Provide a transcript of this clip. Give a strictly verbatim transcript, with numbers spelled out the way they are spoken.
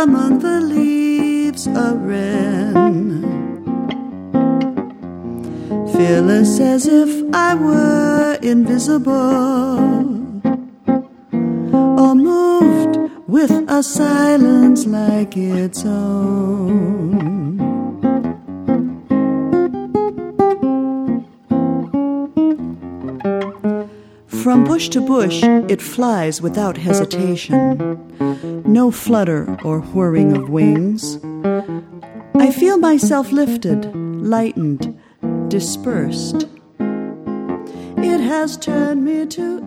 among the leaves a wren, fearless as if I were invisible, or moved with a silence like its own. From bush to bush it flies without hesitation, no flutter or whirring of wings. I feel myself lifted, lightened, dispersed. It has turned me to